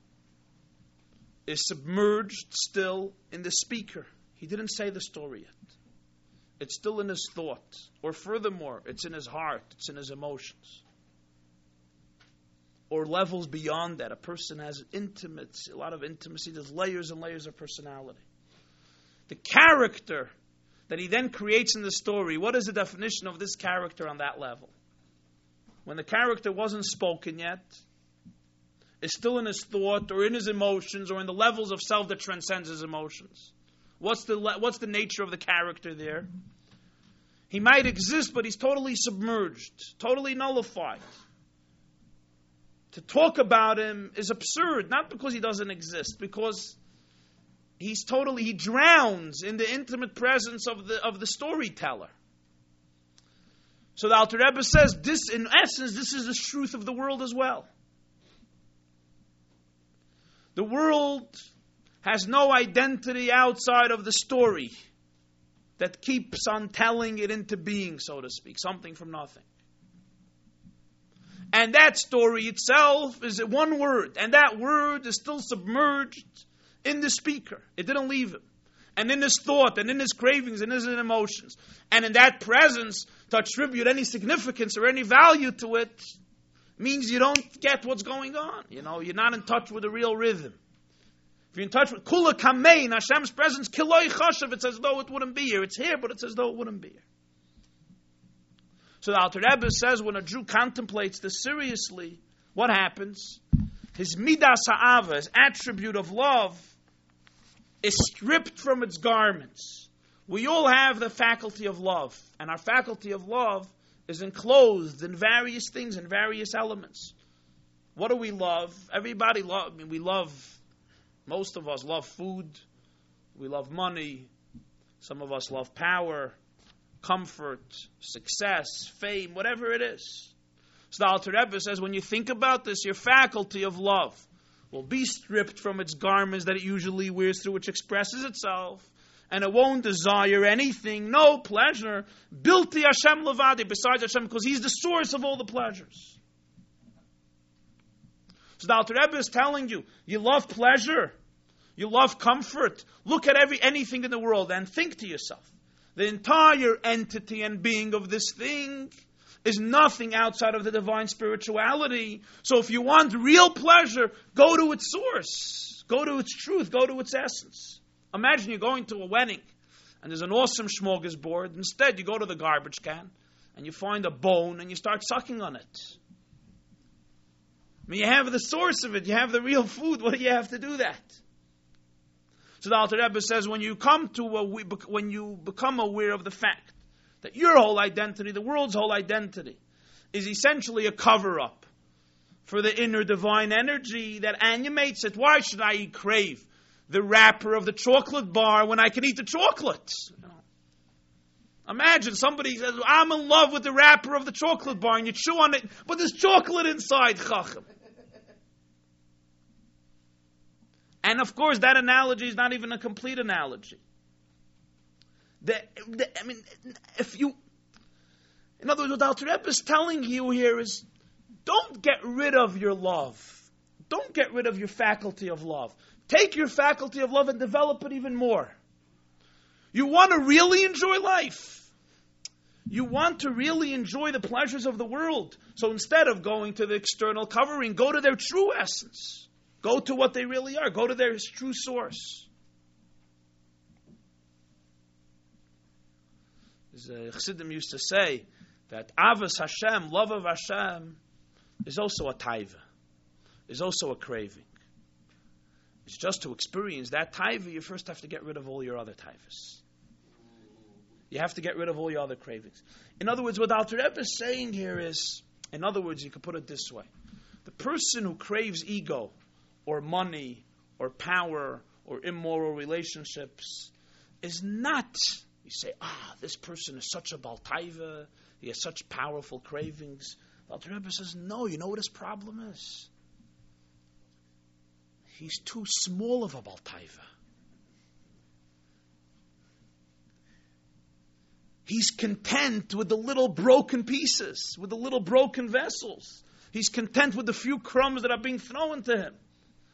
is submerged still in the speaker. He didn't say the story yet. It's still in his thought. Or furthermore, it's in his heart. It's in his emotions. Or levels beyond that. A person has intimacy, a lot of intimacy. There's layers and layers of personality. The character that he then creates in the story, what is the definition of this character on that level? When the character wasn't spoken yet, is still in his thought or in his emotions or in the levels of self that transcends his emotions. What's the what's the nature of the character there? He might exist, but he's totally submerged, totally nullified. To talk about him is absurd, not because he doesn't exist, because he's totally, he drowns in the intimate presence of the of the storyteller. So the Alter Rebbe says, this, in essence, this is the truth of the world as well. The world has no identity outside of the story that keeps on telling it into being, so to speak, something from nothing. And that story itself is one word, and that word is still submerged in the speaker. It didn't leave him. and in his thought, and in his cravings, and in his emotions. And in that presence, to attribute any significance or any value to it means you don't get what's going on. You know, you're not in touch with the real rhythm. If you're in touch with Kula Kamein, Hashem's presence, Kiloi Chashav, it's as though it wouldn't be here. It's here, but it's as though it wouldn't be here. So the Alter Rebbe says when a Jew contemplates this seriously, what happens? His Midas Ha'ava, his attribute of love, is stripped from its garments. We all have the faculty of love, and our faculty of love is enclosed in various things, in various elements. What do we love? Everybody love. I mean, we love. Most of us love food. We love money. Some of us love power, comfort, success, fame, whatever it is. So the Alter Rebbe says, when you think about this, your faculty of love will be stripped from its garments that it usually wears, through which expresses itself, and it won't desire anything, no pleasure, bilti Hashem levadi, besides Hashem, because He's the source of all the pleasures. So the Alter Rebbe is telling you, you love pleasure, you love comfort. Look at every anything in the world and think to yourself, the entire entity and being of this thing is nothing outside of the divine spirituality. So if you want real pleasure, go to its source, go to its truth, go to its essence. Imagine you're going to a wedding and there's an awesome smorgasbord. Instead, you go to the garbage can and you find a bone and you start sucking on it. I mean, you have the source of it, you have the real food. What do you have to do that? So the Alter Rebbe says, when you come to a, when you become aware of the fact that your whole identity, the world's whole identity, is essentially a cover-up for the inner divine energy that animates it. Why should I crave the wrapper of the chocolate bar when I can eat the chocolate? You know? Imagine somebody says, I'm in love with the wrapper of the chocolate bar, and you chew on it, but there's chocolate inside, Chacham. And of course, that analogy is not even a complete analogy. The, the, I mean, if you, in other words, what Alter Rebbe is telling you here is, don't get rid of your love. Don't get rid of your faculty of love. Take your faculty of love and develop it even more. You want to really enjoy life. You want to really enjoy the pleasures of the world. So instead of going to the external covering, go to their true essence. Go to what they really are. Go to their true source. The Chassidim used to say that Avos Hashem, love of Hashem, is also a taiva, is also a craving. It's just to experience that taiva, you first have to get rid of all your other taivas. You have to get rid of all your other cravings. In other words, what Alter Rebbe is saying here is, in other words, you could put it this way. The person who craves ego, or money, or power, or immoral relationships, is not, you say, ah, this person is such a Baal Taiva, he has such powerful cravings. The Alter Rebbe says, no, you know what his problem is? He's too small of a Baal Taiva. He's content with the little broken pieces, with the little broken vessels. He's content with the few crumbs that are being thrown to him.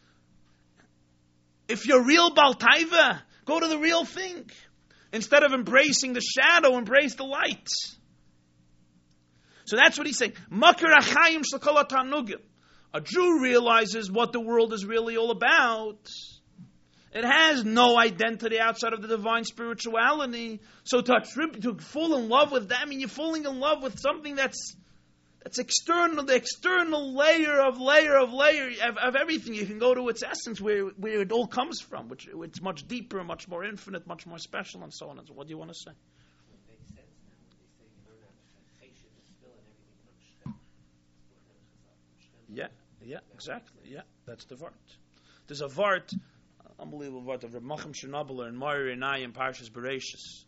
If you're real Baal Taiva, go to the real thing. Instead of embracing the shadow, embrace the light. So that's what he's saying. Makar achayim shel kol hatanugim. A Jew realizes what the world is really all about. It has no identity outside of the divine spirituality. So to attribute, to fall in love with that, I mean, you're falling in love with something that's that's external, the external layer of layer of layer of, of everything. You can go to its essence, where where it all comes from, which it's much deeper, much more infinite, much more special, and so on. And so, what do you want to say? It makes sense now when they say you learn how to chesed is still and everything from Shem. Yeah, yeah, exactly. Yeah, that's the Vart. There's a Vart, unbelievable Vart of Reb Machem Chernobyl and Mari Renai in Parshas Bereshis.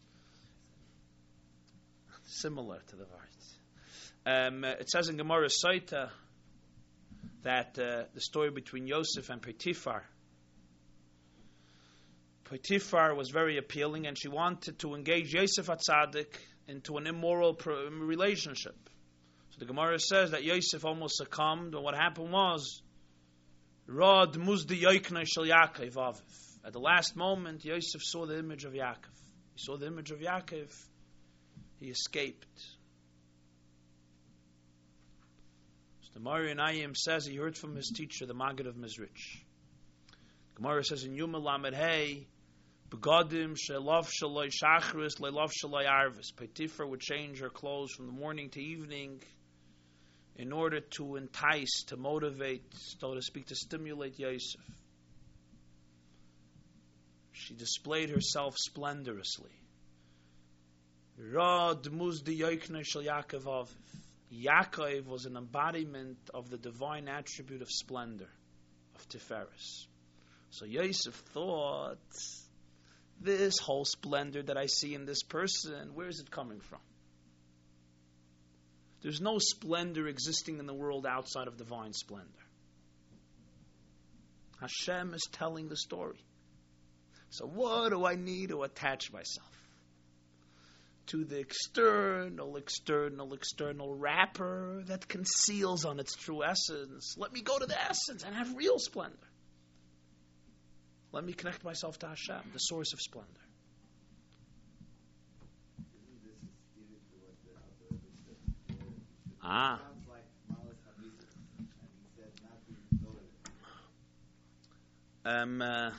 Similar to the Vart. Um, it says in Gemara Saita that uh, the story between Yosef and Potiphar. Potiphar was very appealing, and she wanted to engage Yosef HaTzadik into an immoral pro- relationship. So the Gemara says that Yosef almost succumbed, and what happened was, Rod Muzdi Yoiknei Shel Yaakov Aviv. At the last moment, Yosef saw the image of Yaakov. He saw the image of Yaakov. He escaped. So the Gemara in Ayim says he heard from his teacher, the Maggid of Mizrich. Gemara says in Yuma Lamed Hey, Begadim shelov shaloi shachris leilov shaloi arvis. Potiphar would change her clothes from the morning to evening in order to entice, to motivate, so to speak, to stimulate Yosef. She displayed herself splendorously. Rad muzdi yoikne shel Yaakov aviv. Yaakov was an embodiment of the divine attribute of splendor, of Tiferes. So Yosef thought, this whole splendor that I see in this person, where is it coming from? There's no splendor existing in the world outside of divine splendor. Hashem is telling the story. So what do I need to attach myself? To the external, external, external wrapper that conceals on its true essence. Let me go to the essence and have real splendor. Let me connect myself to Hashem, the source of splendor. Ah. Um, uh,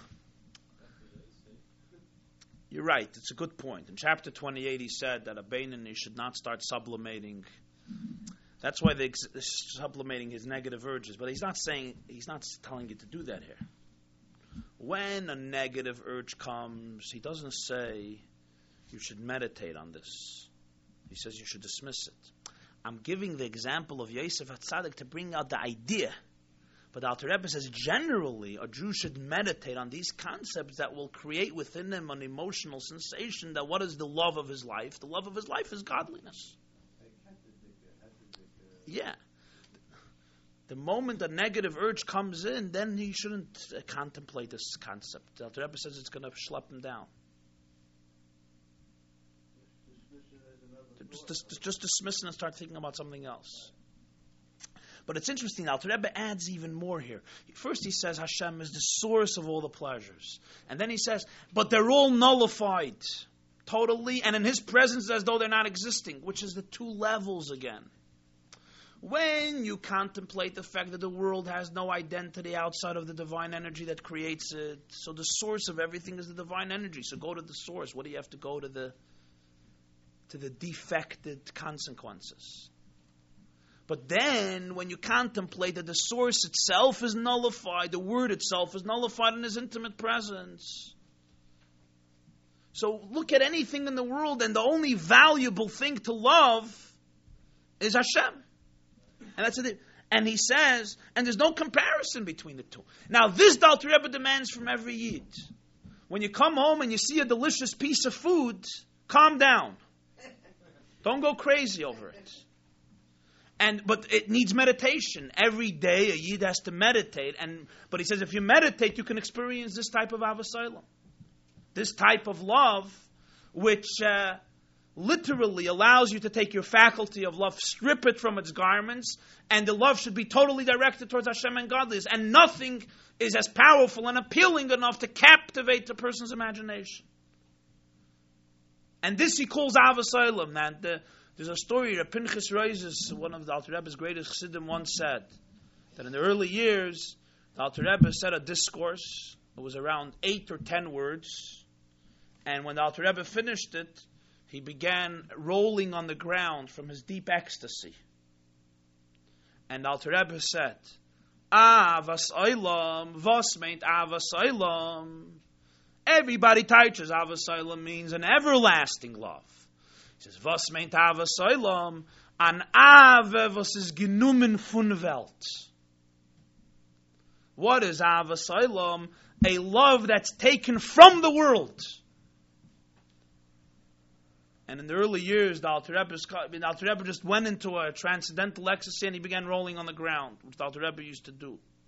you're right. It's a good point. In chapter twenty-eight, he said that a Beinoni should not start sublimating. That's why they're sublimating his negative urges. But he's not saying, he's not telling you to do that here. When a negative urge comes, he doesn't say you should meditate on this. He says you should dismiss it. I'm giving the example of Yosef HaTzadik to bring out the idea. But the Alter Rebbe says generally a Jew should meditate on these concepts that will create within him an emotional sensation that what is the love of his life? The love of his life is godliness. Yeah. The moment a negative urge comes in, then he shouldn't uh, contemplate this concept. The Alter Rebbe says it's going to schlep him down. Just, just, just dismiss it and start thinking about something else. But it's interesting, Alter Rebbe adds even more here. First he says Hashem is the source of all the pleasures. And then he says, but they're all nullified totally, and in his presence as though they're not existing, which is the two levels again. When you contemplate the fact that the world has no identity outside of the divine energy that creates it, so the source of everything is the divine energy. So go to the source. What do you have to go to the to the defected consequences? But then, when you contemplate that the source itself is nullified, the word itself is nullified in his intimate presence. So look at anything in the world, and the only valuable thing to love is Hashem. And that's it. And he says, and there's no comparison between the two. Now, this the Alter Rebbe demands from every Yid. When you come home and you see a delicious piece of food, calm down. Don't go crazy over it. And but it needs meditation. Every day a Yid has to meditate. And but he says if you meditate, you can experience this type of Ahavas Olam. This type of love, which uh, literally allows you to take your faculty of love, strip it from its garments, and the love should be totally directed towards Hashem and godliness. And nothing is as powerful and appealing enough to captivate the person's imagination. And this he calls Ahavas Olam. And uh, there's a story that Pinchas Reizes, one of the Alter Rebbe's greatest chassidim, once said that in the early years, the Alter Rebbe said a discourse. It was around eight or ten words. And when the Alter Rebbe finished it, he began rolling on the ground from his deep ecstasy. And the Alter Rebbe said, Ahavas Olam, was meint Ahavas Olam? Everybody teaches Ahavas Olam means an everlasting love. He says, was meint Ahavas Olam? An Ave was is genommen von Welt. What is Ahavas Olam? A love that's taken from the world. And in the early years, the Alter Rebbe, the Alter Rebbe just went into a transcendental ecstasy and he began rolling on the ground, which the Alter Rebbe used to do.